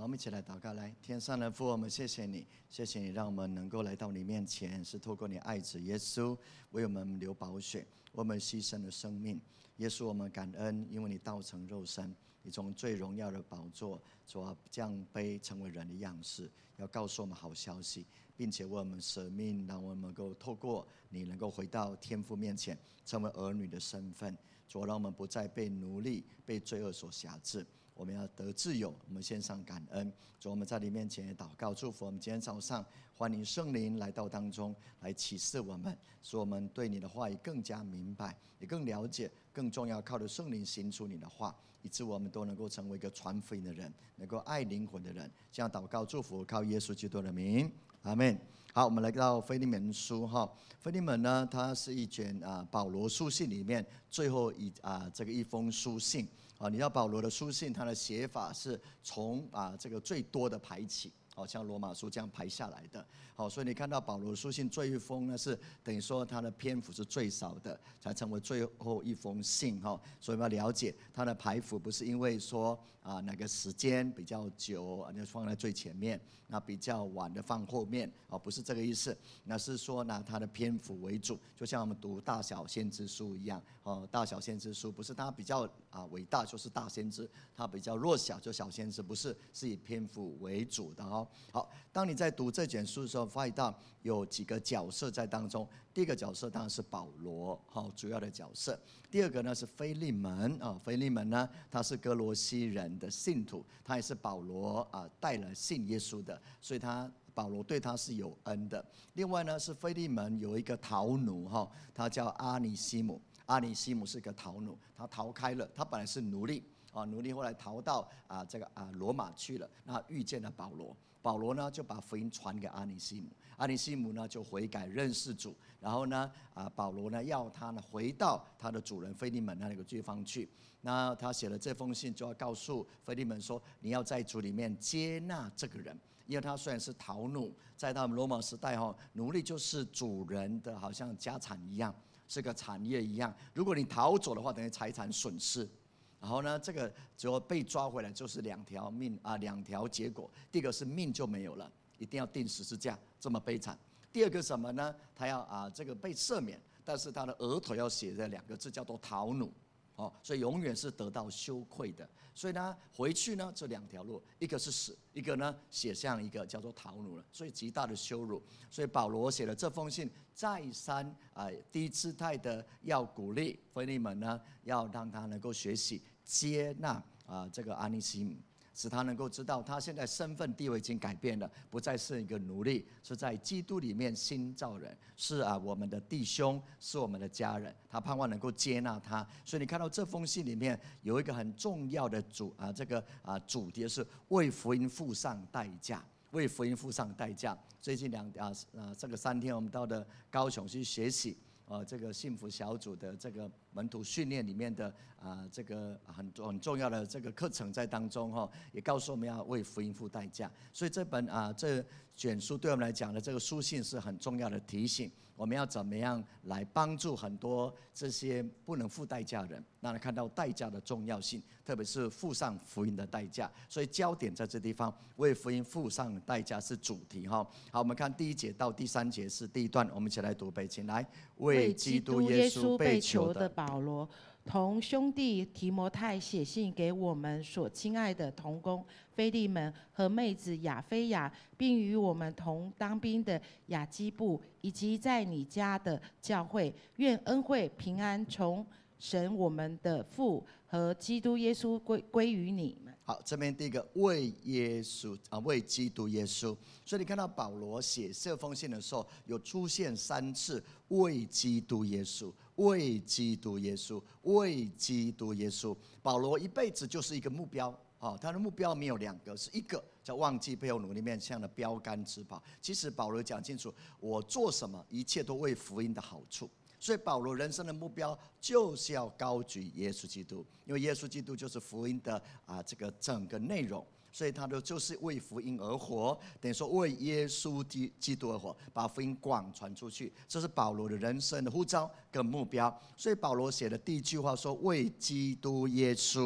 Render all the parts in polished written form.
好，我们一起来祷告。来，天上的父，我们谢谢你，谢谢你让我们能够来到你面前，是透过你爱子耶稣为我们流宝血，为我们牺牲了生命。耶稣，我们感恩，因为你道成肉身，你从最荣耀的宝座所降卑成为人的样式，要告诉我们好消息，并且为我们舍命，让我们能够透过你能够回到天父面前，成为儿女的身份。主，让我们不再被奴隶、被罪恶所辖制。我们要得自由，我们献上感恩。主，我们在你面前也祷告祝福我们今天早上，欢迎圣灵来到当中，来启示我们，使我们对你的话语更加明白，也更了解，更重要靠着圣灵行出你的话，以致我们都能够成为一个传福音的人，能够爱灵魂的人。这样祷告祝福，靠耶稣基督的名，阿们。好，我们来到腓利门书哈。腓利门呢，它是一卷保罗书信里面最后这个一封书信啊。你知道保罗的书信，它的写法是从这个最多的排起，好像罗马书这样排下来的。好，所以你看到保罗书信最后一封呢，是等于说它的篇幅是最少的，才成为最后一封信哈。所以我们要了解它的排幅，不是因为说哪个时间比较久，就放在最前面，那比较晚的放后面，不是这个意思。那是说拿它的篇幅为主，就像我们读大小先知书一样。大小先知书不是它比较伟大就是大先知，它比较弱小就小先知，不是，是以篇幅为主的哦。好，当你在读这卷书的时候，发现到有几个角色在当中。第一个角色当然是保罗，主要的角色。第二个呢是腓利门腓利门呢，他是哥罗西人的信徒，他也是保罗带了信耶稣的，所以保罗对他是有恩的。另外呢是腓利门有一个逃奴他叫阿尼西姆，阿尼西姆是个逃奴，他逃开了，他本来是奴隶奴隶后来逃到这个罗马去了，那遇见了保罗。保罗呢就把福音传给阿尼西姆，阿尼西姆呢就悔改认识主，然后呢保罗呢要他呢回到他的主人腓利门那个地方去。那他写了这封信，就要告诉腓利门说，你要在主里面接纳这个人，因为他虽然是逃奴，在他们罗马时代奴隶就是主人的好像家产一样，是个产业一样，如果你逃走的话，等于财产损失。然后呢，这个只要被抓回来就是两条结果。第一个是命就没有了，一定要钉十字架，这么悲惨。第二个什么呢？他要这个被赦免，但是他的额头要写着两个字，叫做逃奴。所以永远是得到羞愧的。所以呢，回去呢这两条路，一个是死，一个呢写上一个叫做逃奴了，所以极大的羞辱。所以保罗写了这封信，再三第一姿态的要鼓励腓利门呢，要让他能够学习接纳这个阿尼西姆，使他能够知道他现在身份地位已经改变了，不再是一个奴隶，是在基督里面新造人，是我们的弟兄，是我们的家人。他盼望能够接纳他。所以你看到这封信里面有一个很重要的主题是为福音付上代价，为福音付上代价。最近这个3天我们到的高雄去学习这个幸福小组的这个门徒训练里面的这个很重要的这个课程在当中也告诉我们要为福音付代价。所以这卷书对我们来讲的这个书信是很重要的提醒，我们要怎么样来帮助很多这些不能付代价的人，让他看到代价的重要性，特别是付上福音的代价。所以焦点在这地方，为福音付上代价是主题好，我们看第1节到第3节是第一段，我们一起来读背经来。 为基督耶稣被囚的保罗，同兄弟提摩太写信给我们所亲爱的同工腓利门和妹子亚非亚，并与我们同当兵的亚基布，以及在你家的教会，愿恩惠平安从神我们的父和基督耶稣归于你们。 好，这边第一个为耶稣为基督耶稣。所以你看到保罗写这封信的时候，有出现3次为基督耶稣，为基督耶稣，为基督耶稣。保罗一辈子就是一个目标他的目标没有2个，是一个叫忘记背后努力面向的标杆直跑。其实保罗讲清楚，我做什么一切都为福音的好处。所以保罗人生的目标就是要高举耶稣基督，因为耶稣基督就是福音的这个整个内容，所以他就是为福音而活，等于说为耶稣基督而活，把福音广传出去，这是保罗的人生的呼召跟目标。所以保罗写的第一句话说为基督耶稣，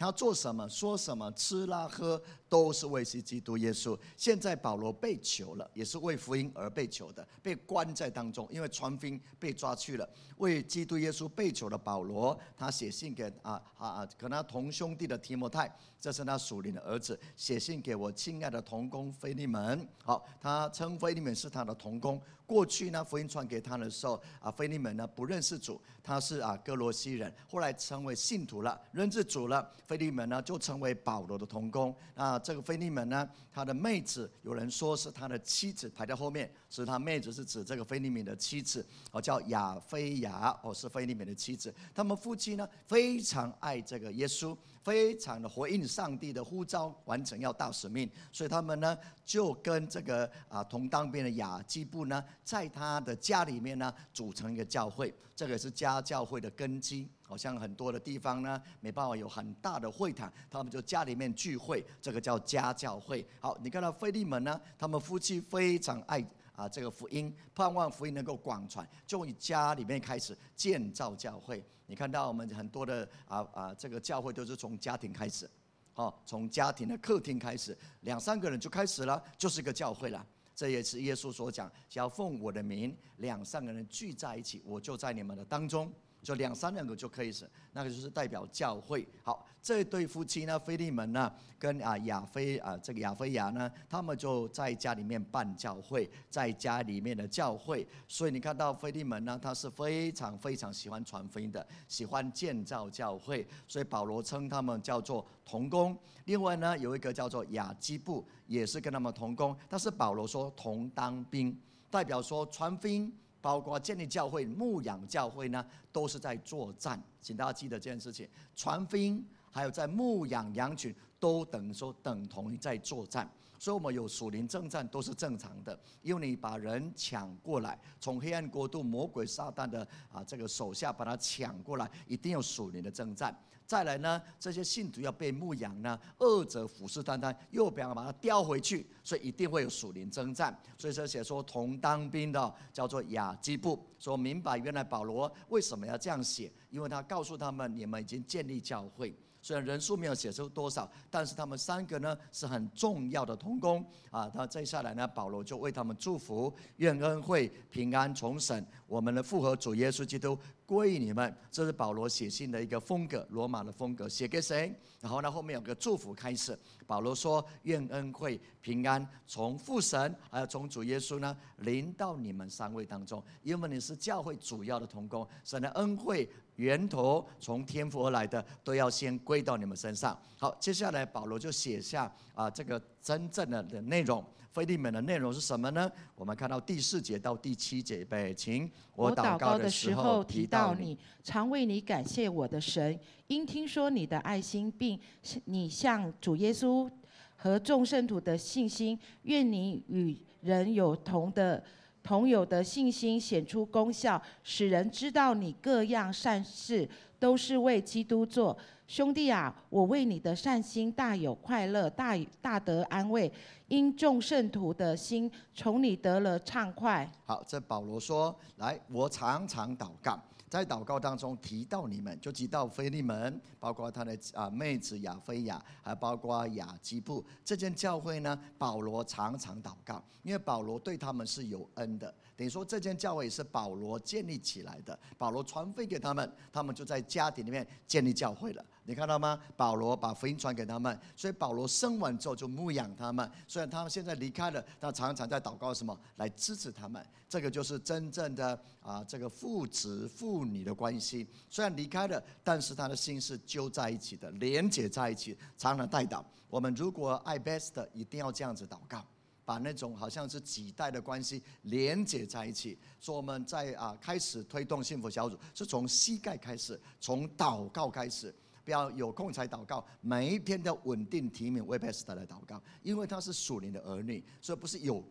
他做什么、说什么、吃啦喝，都是为基督耶稣。现在保罗被囚了，也是为福音而被囚的，被关在当中，因为传福音被抓去了。为基督耶稣被囚的保罗，他写信给跟他同兄弟的提摩太，这是他属灵的儿子，写信给我亲爱的同工腓利门。好，他称腓利门是他的同工。过去呢，福音传给他的时候，腓利门呢不认识主，他是哥罗西人，后来成为信徒了，认识主了。腓利门呢就成为保罗的同工。那这个腓利门呢，他的妹子有人说是他的妻子，排在后面，是他妹子是指这个腓利门的妻子，叫亚非雅，是腓利门的妻子。他们夫妻呢非常爱这个耶稣，非常的回应上帝的呼召，完成要大使命，所以他们呢就跟这个同当兵的亚基布呢，在他的家里面呢组成一个教会，这个是家教会的根基。好像很多的地方呢没办法有很大的会堂，他们就家里面聚会，这个叫家教会。好，你看到腓利门呢，他们夫妻非常爱这个福音，盼望福音能够广传，就以家里面开始建造教会。你看到我们很多的这个教会都是从家庭开始，从家庭的客厅开始，2-3个人就开始了，就是个教会了。这也是耶稣所讲，只要奉我的名，2-3个人聚在一起，我就在你们的当中。就2-3个就可以是，那个就是代表教会。好，这对夫妻呢，腓利门呢，跟这个亚非雅呢，他们就在家里面办教会，在家里面的教会。所以你看到腓利门呢，他是非常非常喜欢传福音的，喜欢建造教会，所以保罗称他们叫做同工。另外呢，有一个叫做亚基布，也是跟他们同工，但是保罗说同当兵，代表说传福音，包括建立教会、牧养教会呢，都是在作战。请大家记得这件事情，传福音还有在牧养羊群，都等同于在作战。所以我们有属灵征战都是正常的，因为你把人抢过来，从黑暗国度魔鬼撒旦的这个手下把他抢过来，一定有属灵的征战。再来呢，这些信徒要被牧养呢，恶者虎视眈眈，又不要把它叼回去，所以一定会有属灵征战。所以这写说同当兵的叫做亚基布，说明白原来保罗为什么要这样写，因为他告诉他们，你们已经建立教会。虽然人数没有写出多少，但是他们3个呢是很重要的同工那接下来呢，保罗就为他们祝福，愿恩惠平安从神我们的复活主耶稣基督归于你们。这是保罗写信的一个风格，罗马的风格，写给谁？然后呢，后面有个祝福开始。保罗说：愿恩惠平安从父神还有从主耶稣呢临到你们3位当中，因为你是教会主要的同工，神的恩惠源头从天父而来的，都要先归到你们身上。好，接下来保罗就写下这个真正的内容。腓利门的内容是什么呢？我们看到第4节到第7节，请我祷告的时候提到你， 常为你感谢我的神，因听说你的爱心，并你向主耶稣和众圣徒的信心，愿你与人有同有的信心显出功效，使人知道你各样善事都是为基督做。兄弟啊，我为你的善心大有快乐，大得安慰，因众圣徒的心从你得了畅快。 好，这保罗说，来，我常常祷告，在祷告当中提到你们，就提到腓利门，包括他的妹子亚非雅，还包括亚基布。这间教会呢，保罗常常祷告，因为保罗对他们是有恩的。等于说这间教会是保罗建立起来的，保罗传福音给他们，他们就在家庭里面建立教会了。你看到吗？保罗把福音传给他们，所以保罗生完之后就牧养他们。虽然他们现在离开了，但常常在祷告什么来支持他们。这个就是真正的这个父子父女的关系。虽然离开了，但是他的心是揪在一起的，连结在一起，常常带祷。我们如果爱 best， 一定要这样子祷告。把那种好像是几代的关系连结在一起，所以我们在开始推动幸福小组，是从膝盖开始，从祷告开始，不要有空才祷告，每一天都稳定提名为 best 来祷告，因为他是属灵的儿女，所以不是有空。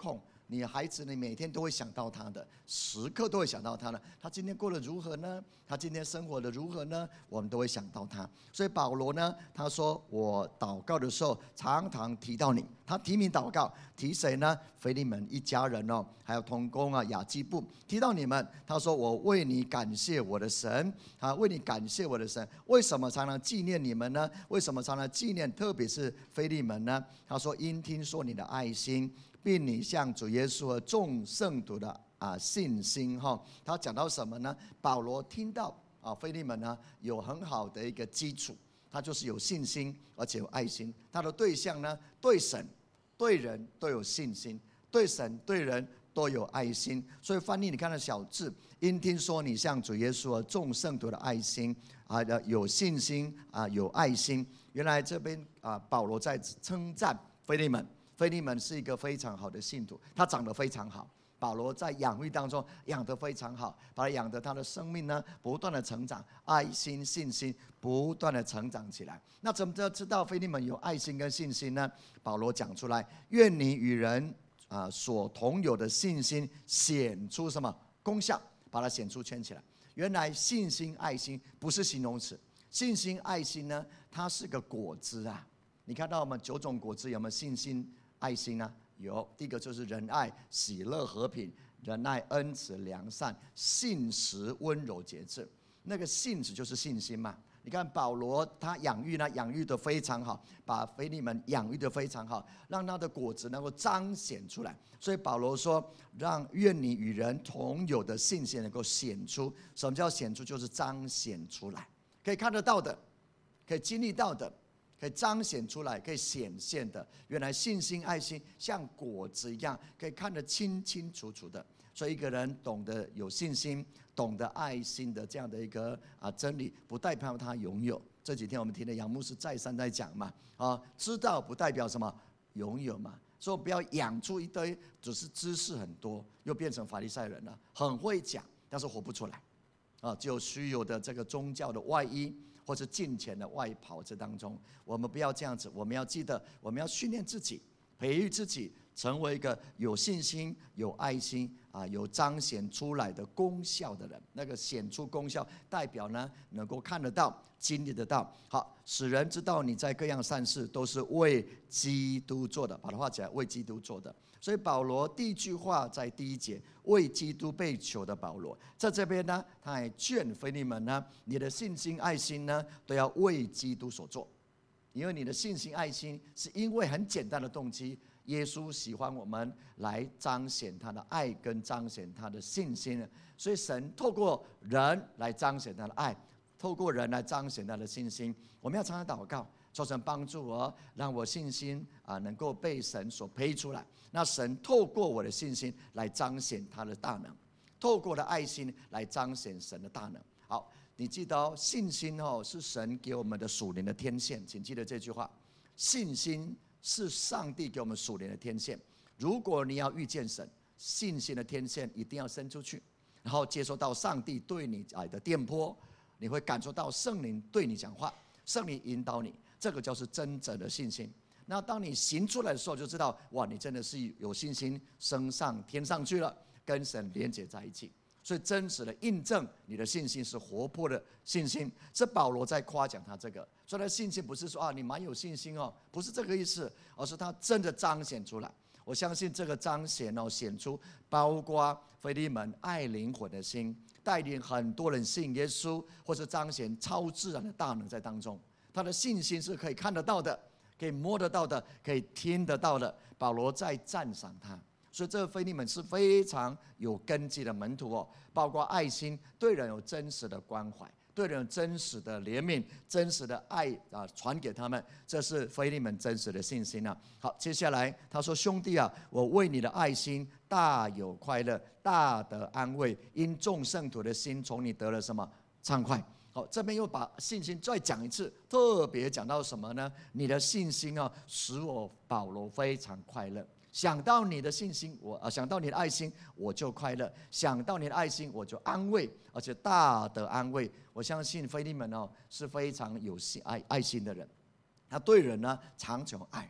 你孩子你每天都会想到他的，时刻都会想到他的。他今天过得如何呢？他今天生活的如何呢？我们都会想到他。所以保罗呢，他说我祷告的时候常常提到你。他提名祷告，提谁呢？腓利门一家人哦，还有同工啊雅基布，提到你们。他说我为你感谢我的神啊，为你感谢我的神。为什么常常纪念你们呢？为什么常常纪念特别是腓利门呢？他说因听说你的爱心，并你向主耶稣和众圣徒的信心哈。他讲到什么呢？保罗听到腓利门呢有很好的一个基础，他就是有信心而且有爱心。他的对象呢，对神对人都有信心，对神对人都有爱心。所以翻译你看到小字，因听说你向主耶稣和众圣徒的爱心有信心有爱心。原来这边保罗在称赞腓利门。腓利门是一个非常好的信徒，他长得非常好。保罗在养育当中养得非常好，把他养得他的生命呢不断的成长，爱心信心不断的成长起来。那怎么知道腓利门有爱心跟信心呢？保罗讲出来，愿你与人所同有的信心显出什么功效，把它显出圈起来。原来信心爱心不是形容词，信心爱心呢它是个果子啊。你看到我们9种果子有没有信心爱心呢？有。第一个就是仁爱、喜乐、和平、仁爱、恩慈、良善、信实、温柔、节制。那个信实就是信心嘛。你看保罗他养育得非常好，把腓利门养育得非常好，让他的果子能够彰显出来。所以保罗说，愿你与人同有的信心能够显出。什么叫显出？就是彰显出来，可以看得到的，可以经历到的，可以彰显出来，可以显现的。原来信心爱心像果子一样，可以看得清清楚楚的。所以一个人懂得有信心，懂得爱心的这样的一个真理，不代表他拥有。这几天我们听的杨牧师再三在讲嘛，知道不代表什么拥有嘛。所以不要养出一堆只是知识很多，又变成法利赛人了，很会讲，但是活不出来只有虚有的这个宗教的外衣，或是金钱的外袍这当中。我们不要这样子，我们要记得，我们要训练自己，培育自己，成为一个有信心、有爱心有彰显出来的功效的人。那个显出功效，代表呢能够看得到、经历得到。好，使人知道你在各样善事都是为基督做的，把它画起来，为基督做的。所以保罗第一句话在第1节，为基督被囚的保罗，在这边呢，他还劝腓利门呢，你的信心、爱心呢，都要为基督所做。因为你的信心、爱心是因为很简单的动机，耶稣喜欢我们来彰显他的爱跟彰显他的信心，所以神透过人来彰显他的爱，透过人来彰显他的信心。我们要常常祷告，求神帮助我，让我信心能够被神所培出来。那神透过我的信心来彰显他的大能，透过的爱心来彰显神的大能。好，你记得信心是神给我们的属灵的天线，请记得这句话，信心是上帝给我们属灵的天线。如果你要遇见神，信心的天线一定要伸出去，然后接收到上帝对你的电波，你会感受到圣灵对你讲话，圣灵引导你，这个就是真正的信心。那当你行出来的时候，就知道哇，你真的是有信心升上天上去了，跟神连接在一起。所以真实的印证你的信心是活泼的信心。是保罗在夸奖他这个，所以他的信心不是说你蛮有信心不是这个意思，而是他真的彰显出来。我相信这个彰显显出，包括腓利门爱灵魂的心，带领很多人信耶稣，或是彰显超自然的大能在当中。他的信心是可以看得到的，可以摸得到的，可以听得到的。保罗在赞赏他。所以这个腓利门是非常有根基的门徒包括爱心，对人有真实的关怀，对人有真实的怜悯，真实的爱传给他们，这是腓利门真实的信心好，接下来他说：兄弟我为你的爱心大有快乐，大得安慰，因众圣徒的心从你得了什么畅快。好，这边又把信心再讲一次，特别讲到什么呢？你的信心使我保罗非常快乐。想到你的信心，想到你的爱心，我就快乐；想到你的爱心，我就安慰，而且大得安慰。我相信腓利门是非常有爱心的人，他对人呢常求爱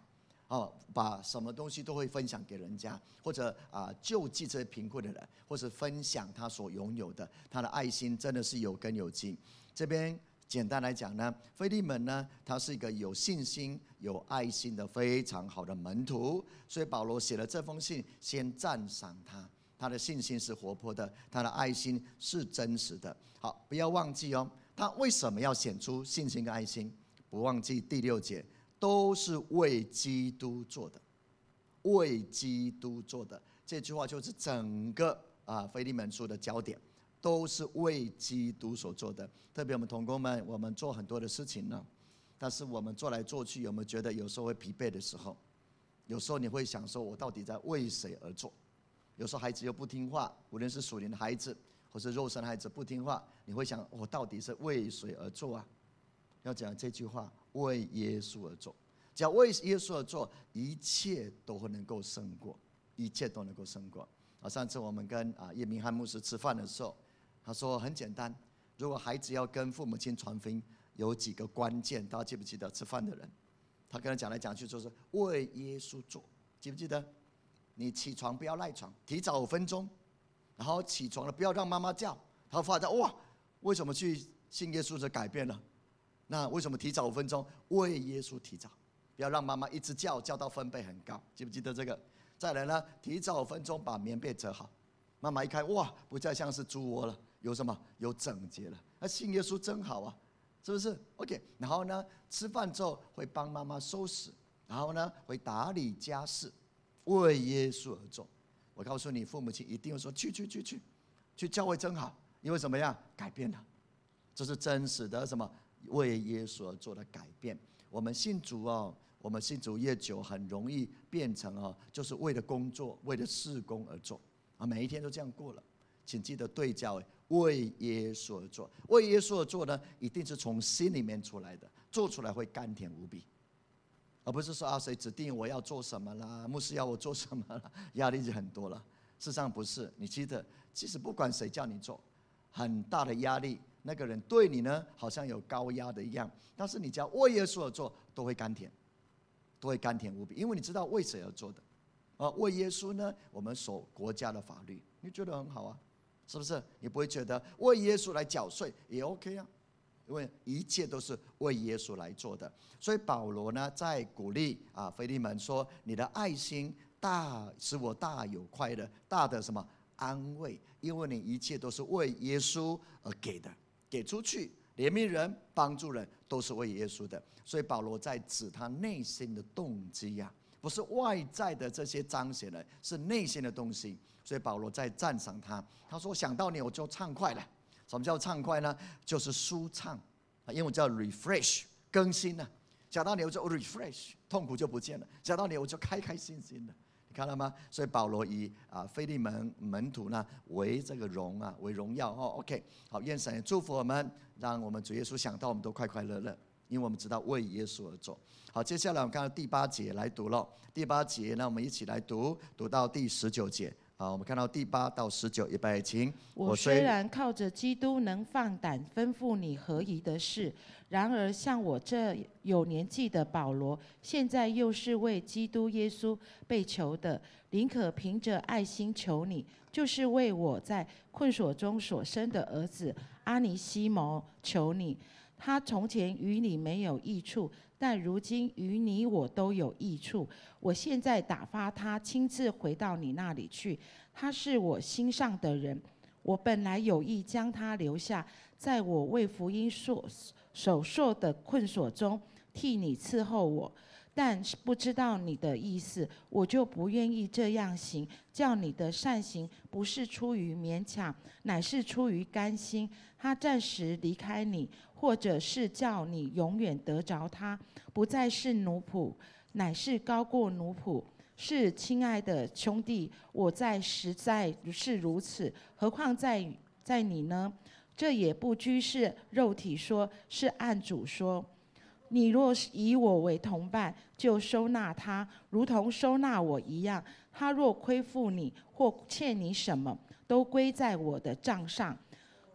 把什么东西都会分享给人家，或者救济这些贫困的人，或者分享他所拥有的，他的爱心真的是有根有基。这边简单来讲呢，腓利门呢，他是一个有信心、有爱心的非常好的门徒，所以保罗写了这封信，先赞赏他，他的信心是活泼的，他的爱心是真实的。好，不要忘记哦，他为什么要显出信心跟爱心？不忘记第6节，都是为基督做的，为基督做的。这句话就是整个腓利门书的焦点。都是为基督所做的。特别我们同工们，我们做很多的事情呢，但是我们做来做去，有没有觉得有时候会疲惫的时候？有时候你会想说，我到底在为谁而做？有时候孩子又不听话，无论是属灵的孩子或是肉身的孩子不听话，你会想，我到底是为谁而做啊？要讲这句话，为耶稣而做。只要为耶稣而做，一切都会能够胜过，一切都能够胜过。上次我们跟叶明翰牧师吃饭的时候，他说很简单，如果孩子要跟父母亲传福音，有几个关键，大家记不记得？吃饭的人，他跟他讲来讲去就是为耶稣做，记不记得？你起床不要赖床，提早5分钟，然后起床了不要让妈妈叫。他发现哇，为什么去信耶稣就改变了？那为什么提早5分钟？为耶稣提早，不要让妈妈一直叫到分贝很高，记不记得这个？再来呢，提早5分钟把棉被折好，妈妈一看哇，不再像是猪窝了。有什么？有整洁了。那信耶稣真好啊，是不是 ？OK。然后呢，吃饭之后会帮妈妈收拾，然后呢会打理家事，为耶稣而做。我告诉你，父母亲一定会说去教会真好，因为怎么样？改变了，这是真实的什么？为耶稣而做的改变。我们信主哦，我们信主越久，很容易变成就是为了工作、为了事工而做每一天都这样过了。请记得对焦，为耶稣而做。为耶稣而做呢，一定是从心里面出来的，做出来会甘甜无比，而不是说谁指定我要做什么啦，牧师要我做什么啦，压力就很多了。事实上不是，你记得，其实不管谁叫你做，很大的压力，那个人对你呢好像有高压的一样，但是你只要为耶稣而做，都会甘甜，都会甘甜无比，因为你知道为谁而做的。为耶稣呢，我们守国家的法律，你觉得很好啊？是不是？你不会觉得为耶稣来缴税也 OK 啊？因为一切都是为耶稣来做的。所以保罗呢，在鼓励腓利门说：“你的爱心大，使我大有快乐，大的什么安慰？因为你一切都是为耶稣而给的，给出去，怜悯人、帮助人，都是为耶稣的。所以保罗在指他内心的动机呀。”不是外在的这些彰显的，是内心的东西。所以保罗在赞赏他，他说：“想到你我就畅快了。”什么叫畅快呢？就是舒畅，英文叫 refresh， 更新了。想到你我就 refresh， 痛苦就不见了。想到你我就开开心心的，你看到吗？所以保罗以腓利门门徒呢为这个为荣耀OK， 好，愿神祝福我们，让我们主耶稣想到我们都快快乐乐。因为我们知道为耶稣而做。好，接下来我们看到第8节来读了。第8节呢，我们一起来读到第19节。好，我们看到第8到19，预备，请。 我虽然靠着基督能放胆吩咐你合宜的事，然而像我这有年纪的保罗，现在又是为基督耶稣被囚的，宁可凭着爱心求你，就是为我在困锁中所生的儿子阿尼西摩求你。他从前与你没有益处，但如今与你我都有益处。我现在打发他亲自回到你那里去，他是我心上的人。我本来有意将他留下，在我为福音所受的困锁中替你伺候我，但不知道你的意思，我就不愿意这样行，叫你的善行不是出于勉强，乃是出于甘心。他暂时离开你，或者是叫你永远得着他，不再是奴仆，乃是高过奴仆。是亲爱的兄弟，我实在是如此，何况在你呢？这也不拘是肉体说，是按主说。你若以我为同伴，就收纳他，如同收纳我一样。他若亏负你或欠你什么，都归在我的账上。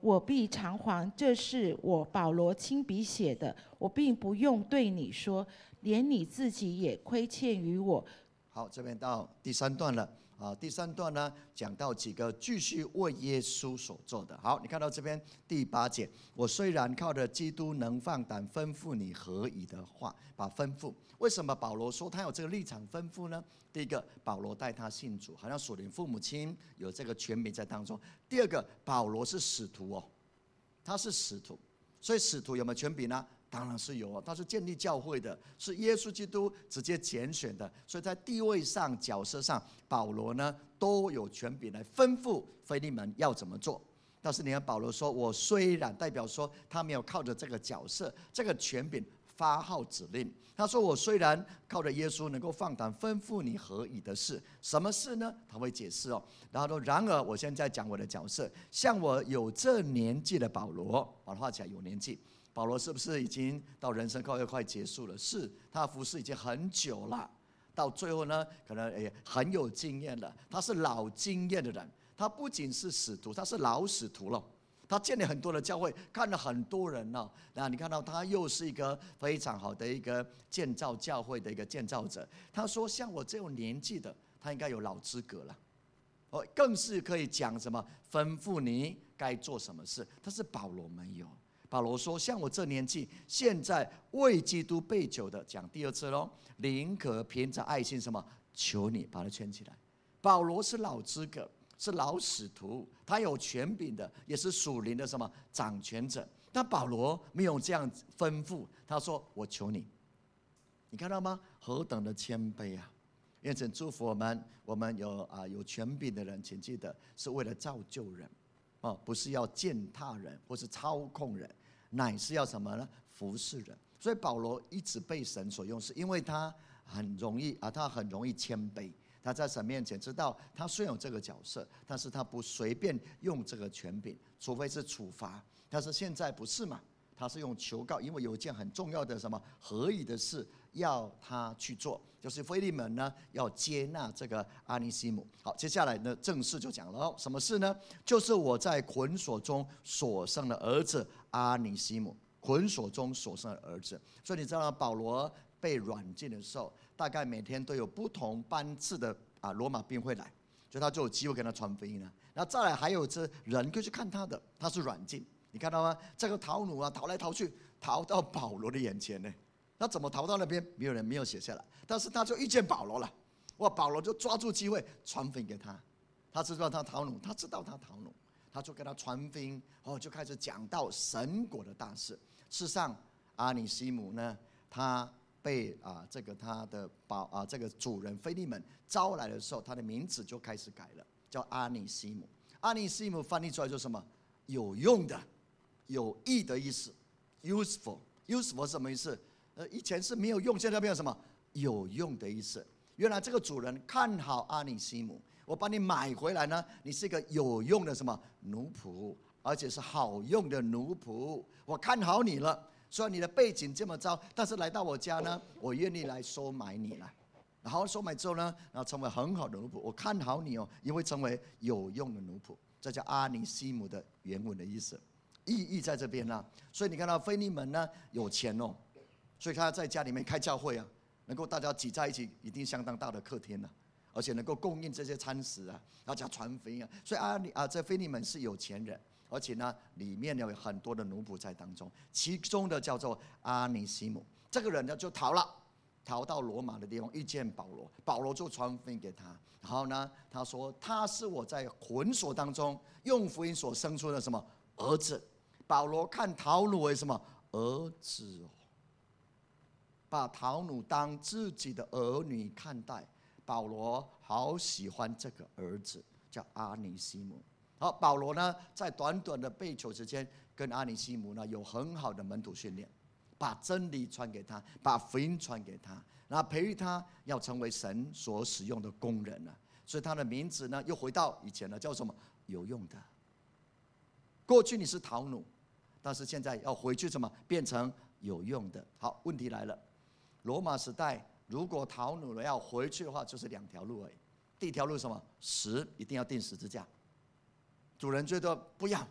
我必偿还，这是我保罗亲笔写的，我并不用对你说，连你自己也亏欠于我。 好，这边到第3段了。第3段呢，讲到几个继续为耶稣所做的。好，你看到这边第8节，我虽然靠着基督能放胆吩咐你何以的话，把吩咐。为什么保罗说他有这个立场吩咐呢？第一个，保罗带他信主，好像属灵父母亲有这个权柄在当中。第二个，保罗是使徒哦，他是使徒，所以使徒有没有权柄呢？当然是有啊，他是建立教会的，是耶稣基督直接拣选的，所以在地位上、角色上，保罗呢都有权柄来吩咐腓利门要怎么做。但是你看保罗说，我虽然代表说他没有靠着这个角色、这个权柄发号指令。他说我虽然靠着耶稣能够放胆吩咐你何以的事，什么事呢？他会解释哦。然后说，然而我现在讲我的角色，像我有这年纪的保罗，把它画起来有年纪。保罗是不是已经到人生快结束了？是，他的服事已经很久了，到最后呢，可能也很有经验了。他是老经验的人，他不仅是使徒，他是老使徒了。他建立很多的教会，看了很多人哦。那你看到他又是一个非常好的一个建造教会的一个建造者。他说，像我这种年纪的，他应该有老资格了。更是可以讲什么吩咐你该做什么事。但是保罗没有。保罗说，像我这年纪，现在为基督被囚的，讲第2次咯，宁可凭着爱心什么，求你把它圈起来。保罗是老资格，是老使徒，他有权柄的，也是属灵的什么掌权者。但保罗没有这样吩咐，他说我求你。你看到吗？何等的谦卑啊！愿神祝福我们，我们有权柄的人，请记得是为了造就人。不是要践踏人或是操控人，乃是要什么呢？服侍人。所以保罗一直被神所用，是因为他很容易谦卑。他在神面前知道，他虽然有这个角色，但是他不随便用这个权柄，除非是处罚。但是现在不是嘛？他是用求告，因为有一件很重要的什么合意的事要他去做，就是腓利门呢要接纳这个阿尼西姆。好，接下来呢正式就讲了，什么事呢？就是我在捆锁中所生的儿子阿尼西姆，捆锁中所生的儿子。所以你知道保罗被软禁的时候，大概每天都有不同班次的罗马兵会来，所以他就有机会跟他传福音了。然后再来还有这人可以去看他的，他是软禁。你看到吗？这个逃奴逃来逃去，逃到保罗的眼前呢。那怎么逃到那边？没有写下来。但是他就遇见保罗了，哇！保罗就抓住机会传福音给他。他知道他逃奴，他知道他逃奴，他就跟他传福音，就开始讲到神国的大事。事实上，阿尼西姆呢，他被他的这个主人腓利门招来的时候，他的名字就开始改了，叫阿尼西姆。阿尼西姆翻译出来就是什么？有用的。有益的意思 ，useful 是什么意思？以前是没有用，现在变成什么？有用的意思。原来这个主人看好阿尼西姆，我把你买回来呢，你是一个有用的什么奴仆，而且是好用的奴仆。我看好你了，虽然你的背景这么糟，但是来到我家呢，我愿意来收买你了。然后收买之后呢，然后成为很好的奴仆。我看好你哦，因为成为有用的奴仆。这叫阿尼西姆的原文的意思。意义在这边所以你看到腓利门呢有钱哦，所以他在家里面开教会能够大家挤在一起，一定相当大的客厅而且能够供应这些餐食然后加传福音所以这腓利门是有钱人，而且呢里面有很多的奴仆在当中，其中的叫做阿尼西姆，这个人呢就逃到罗马的地方，遇见保罗，保罗就传福音给他，然后呢他说他是我在捆锁当中用福音所生出的什么儿子。保罗看逃奴为什么儿子把逃奴当自己的儿女看待。保罗好喜欢这个儿子，叫阿尼西姆。好，保罗呢在短短的被囚之间，跟阿尼西姆呢有很好的门徒训练，把真理传给他，把福音传给他，然后培育他要成为神所使用的工人所以他的名字呢又回到以前叫什么？有用的。过去你是逃奴，但是现在要回去什么？变成有用的。好，问题来了，罗马时代如果逃奴了要回去的话，就是2条路而已。第一条路是什么？一定要钉十字架。主人觉得不要，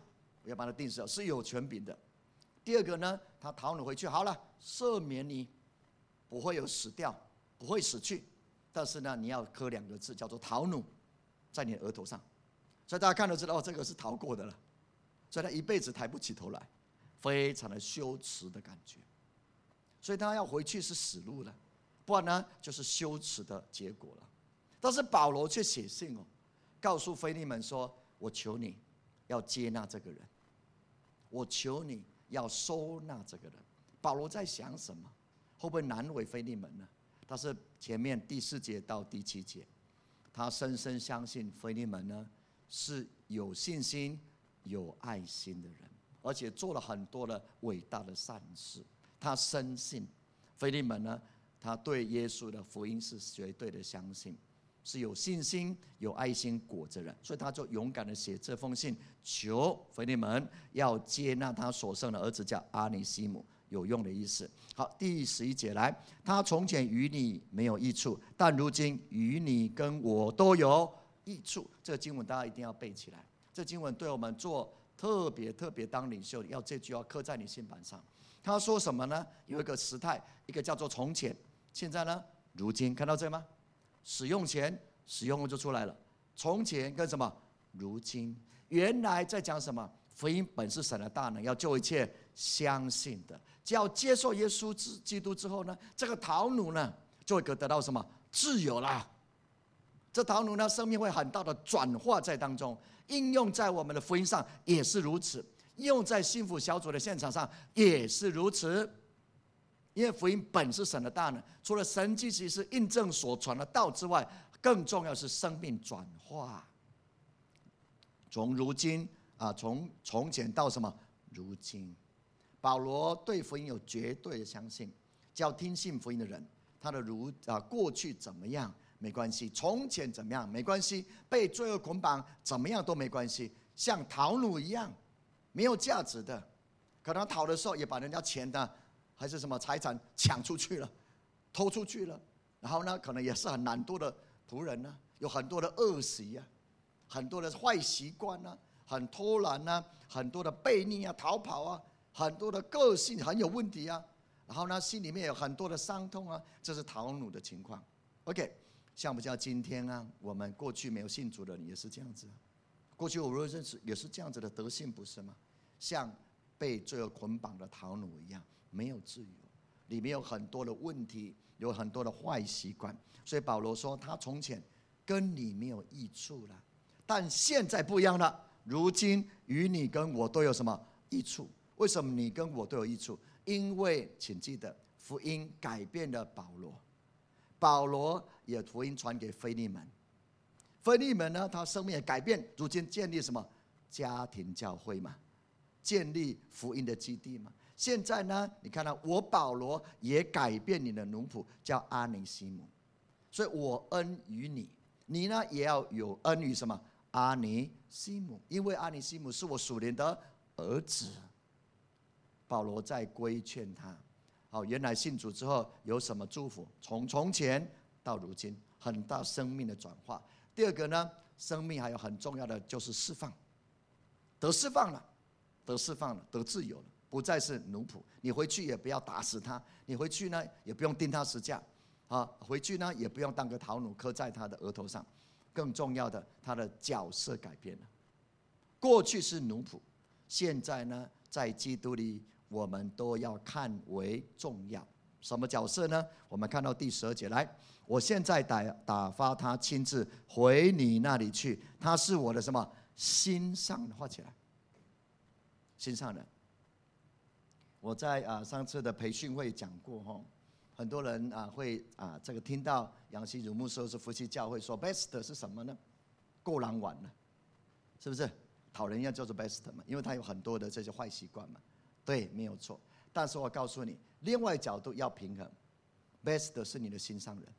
我要把他钉死，是有权柄的。第二个呢，他逃奴回去，好了，赦免你，不会有死掉，不会死去，但是呢，你要刻2个字，叫做逃奴，在你的额头上。所以大家看都知道，这个是逃过的了。所以他一辈子抬不起头来，非常的羞耻的感觉。所以他要回去是死路了，不然呢就是羞耻的结果了。但是保罗却写信告诉腓利门说：“我求你要接纳这个人，我求你要收纳这个人。”保罗在想什么？会不会难为腓利门呢？但是前面第4节到第7节，他深深相信腓利门呢是有信心、有爱心的人，而且做了很多的伟大的善事。他深信腓利门呢，他对耶稣的福音是绝对的相信，是有信心、有爱心果子人，所以他就勇敢的写这封信，求腓利门要接纳他所生的儿子叫阿尼西姆，有用的意思。好，第11节来，他从前与你没有益处，但如今与你跟我都有益处。这个经文大家一定要背起来，这经文对我们做特别当领袖，要这句话刻在你心板上。他说什么呢？有一个时态，一个叫做从前，现在呢如今，看到这吗？使用前使用就出来了，从前跟什么？如今。原来在讲什么？福音本是神的大能，要救一切相信的。只要接受耶稣基督之后呢，这个逃奴呢就会得到什么？自由啦。这逃奴呢，生命会很大的转化在当中，应用在我们的福音上也是如此，应用在幸福小组的现场上也是如此。因为福音本是神的大能，除了神迹奇事印证所传的道之外，更重要是生命转化。从如今从前到什么？如今。保罗对福音有绝对的相信，叫听信福音的人，他的过去怎么样没关系，从前怎么样没关系，被罪恶捆绑怎么样都没关系，像逃奴一样没有价值的，可能逃的时候也把人家钱的还是什么财产抢出去了，偷出去了，然后呢可能也是很懒惰的仆人呢，有很多的恶习啊，很多的坏习惯啊，很偷懒啊，很多的悖逆啊，逃跑啊，很多的个性很有问题啊，然后呢心里面有很多的伤痛啊，这是逃奴的情况。 OK， 像不像今天啊，我们过去没有信主的人也是这样子，过去我们认识也是这样子的德性，不是吗？像被罪恶捆绑的逃奴一样，没有自由，里面有很多的问题，有很多的坏习惯。所以保罗说他从前跟你没有益处了，但现在不一样了，如今与你跟我都有什么益处？为什么你跟我都有益处？因为请记得福音改变了保罗，保罗也福音传给腓利门，腓利门呢他生命也改变，如今建立什么家庭教会嘛，建立福音的基地嘛。现在呢你看到我保罗也改变你的奴仆叫阿尼西姆，所以我恩于你，你呢也要有恩于什么阿尼西姆，因为阿尼西姆是我属灵的儿子。保罗在规劝他，原来信主之后有什么祝福？从前到如今，很大生命的转化。第二个呢，生命还有很重要的就是释放，得释放了，得释放了，得自由了，不再是奴仆。你回去也不要打死他，你回去呢也不用钉他十架，回去呢也不用当个逃奴刻在他的额头上。更重要的，他的角色改变了，过去是奴仆，现在呢在基督里我们都要看为重要。什么角色呢？我们看到第12节来，我现在打发他亲自回你那里去，他是我的什么心上的，画起来，心上人。我在上次的培训会讲过，很多人会这个听到杨希儒牧师是夫妻教会说 best 是什么呢？过狼玩了，是不是？讨人厌就是 best 嘛，因为他有很多的这些坏习惯嘛。对，没有错。但是我告诉你，另外角度要平衡 ，best 是你的心上人。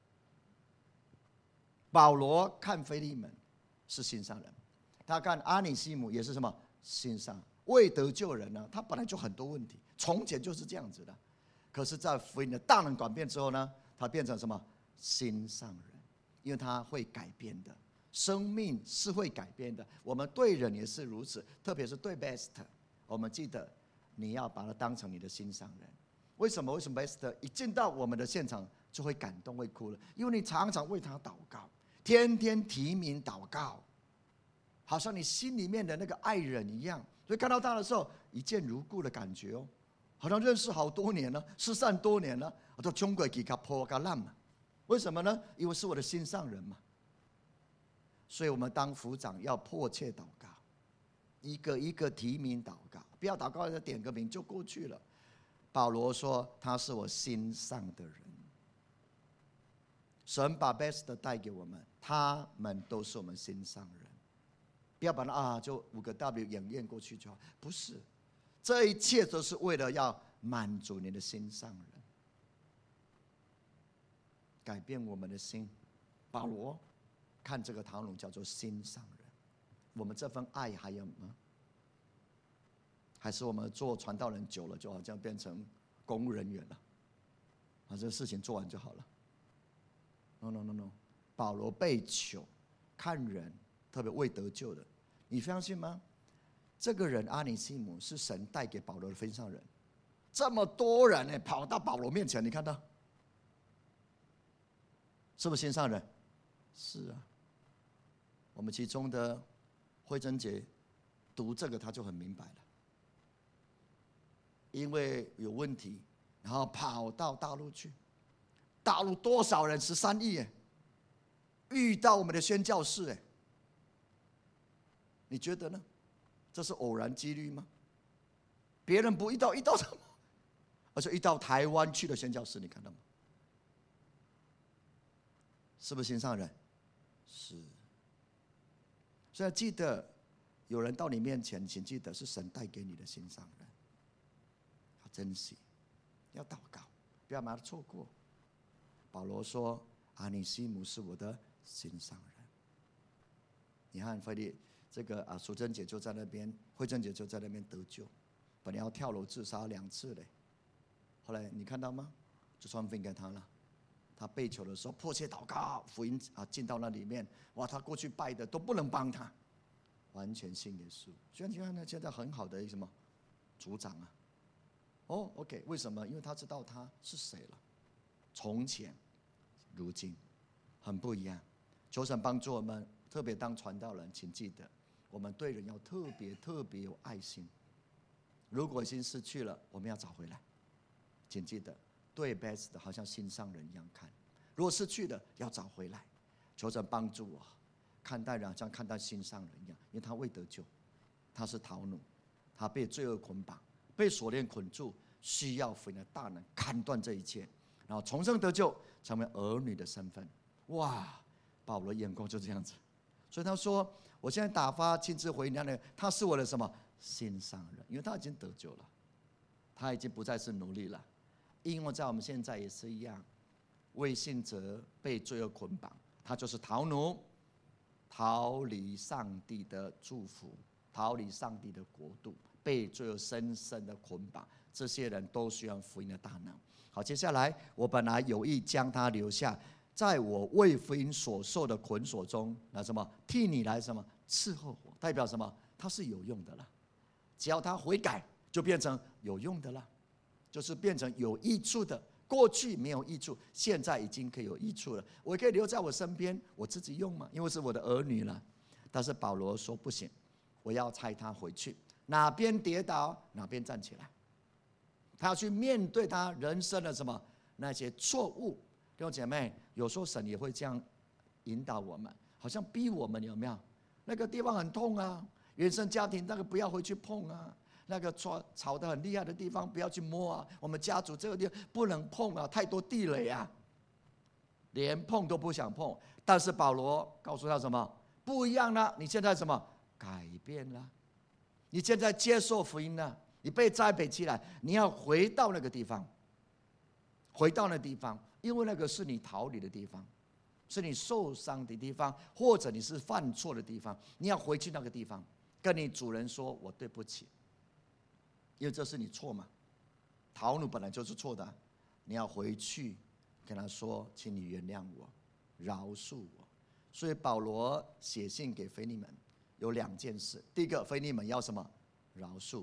保罗看腓利门是心上人，他看阿尼西姆也是什么心上。未得救人呢，他本来就很多问题，从前就是这样子的。可是，在福音的大能转变之后呢，他变成什么心上人？因为他会改变的，生命是会改变的。我们对人也是如此，特别是对 best。 我们记得你要把他当成你的心上人。为什么？为什么 Esther 一进到我们的现场就会感动会哭了？因为你常常为他祷告，天天提名祷告，好像你心里面的那个爱人一样。所以看到他的时候，一见如故的感觉哦，好像认识好多年了，失散多年了，我都冲过去给他破个烂嘛。为什么呢？因为是我的心上人嘛。所以我们当府长要迫切祷告，一个一个提名祷告，不要祷告就点个名就过去了。保罗说他是我心上的人，神把 best 带给我们，他们都是我们心上人。不要把它就5个 W 演练过去就好，不是，这一切都是为了要满足你的心上人，改变我们的心。保罗看这个陶奴叫做心上人，我们这份爱还有吗？还是我们做传道人久了，就好像变成公务人员了，这事情做完就好了。No， 保罗被囚，看人，特别未得救的，你相信吗？这个人阿尼西姆是神带给保罗的分上人，这么多人呢，跑到保罗面前，你看到是不是心上人？是啊。我们其中的慧珍姐读这个，他就很明白了。因为有问题，然后跑到大陆去。大陆多少人？13亿耶！遇到我们的宣教士耶，你觉得呢？这是偶然几率吗？别人不遇到什么？而且遇到台湾去的宣教士，你看到吗？是不是心上人？是。所以记得，有人到你面前，请记得是神带给你的心上人。珍惜，要祷告，不要把它错过。保罗说：“阿尼西姆是我的心上人。”你看，菲利这个淑珍姐就在那边，慧珍姐就在那边得救，本来要跳楼自杀2次嘞，后来你看到吗？就传福音给他了。他被囚的时候迫切祷告，福音进到那里面，哇，他过去拜的都不能帮他，完全信耶稣。所以你看呢，现在很好的一个什么组长啊。OK， 为什么？因为他知道他是谁了。从前、如今，很不一样。求神帮助我们，特别当传道人，请记得，我们对人要特别有爱心。如果心失去了，我们要找回来。请记得，对 best 的好像心上人一样看。如果失去了，要找回来。求神帮助我，看待人像看待心上人一样，因为他未得救，他是逃奴，他被罪恶捆绑。被锁链捆住，需要福音的大能砍断这一切，然后重生得救，成为儿女的身份。哇，保罗眼光就这样子，所以他说：“我现在打发亲自回应他是我的什么心上人，因为他已经得救了，他已经不再是奴隶了。因为在我们现在也是一样，未信者被罪恶捆绑，他就是逃奴，逃离上帝的祝福，逃离上帝的国度。”被罪恶深深的捆绑，这些人都需要福音的大能。好，接下来我本来有意将他留下，在我为福音所受的捆锁中，那什么替你来什么伺候我，代表什么？他是有用的了。只要他悔改，就变成有用的了，就是变成有益处的。过去没有益处，现在已经可以有益处了。我可以留在我身边，我自己用嘛，因为是我的儿女了。但是保罗说不行，我要差他回去。哪边跌倒，哪边站起来。他要去面对他人生的什么那些错误。弟兄姐妹，有时候神也会这样引导我们，好像逼我们，有没有？那个地方很痛啊，原生家庭那个不要回去碰啊，那个吵得很厉害的地方不要去摸啊，我们家族这个地方不能碰啊，太多地雷啊，连碰都不想碰。但是保罗告诉他什么？不一样了，你现在什么改变了？你现在接受福音了，你被栽培起来，你要回到那个地方，回到那个地方，因为那个是你逃离的地方，是你受伤的地方，或者你是犯错的地方，你要回去那个地方，跟你主人说我对不起，因为这是你错嘛，逃奴本来就是错的，你要回去跟他说，请你原谅我，饶恕我。所以保罗写信给腓利门有2件事，第一个，腓利门要什么？饶恕；